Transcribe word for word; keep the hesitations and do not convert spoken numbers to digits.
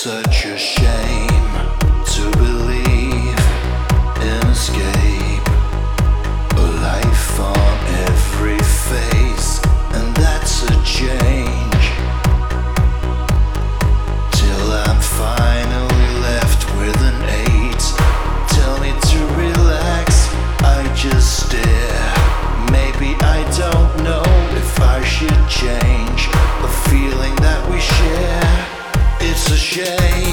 such a shame to believe in escape, a life on every face, and that's a change. Till I'm finally left with an eight. Tell me to relax, I just stare. Maybe I don't know if I should change the feeling that we share. It's a shame.